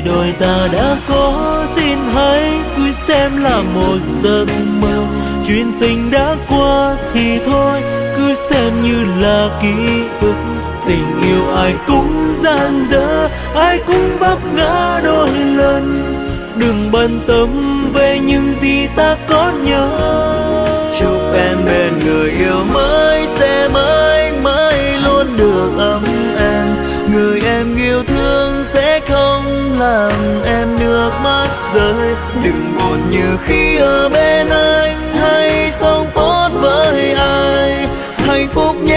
đôi ta đã có, xin hãy cứ xem là một giấc mơ. Chuyện tình đã qua thì thôi, cứ xem như là ký ức. Tình yêu ai cũng gian dở, ai cũng vấp ngã đôi lần. Đừng bận tâm về những gì ta có nhớ. Chúc em bên người yêu mới sẽ mãi mãi luôn được ấm em. Người em yêu thương sẽ không làm em nước mắt rơi. Đừng buồn như khi ở bên anh, hay sống tốt với ai. Hạnh phúc nhé.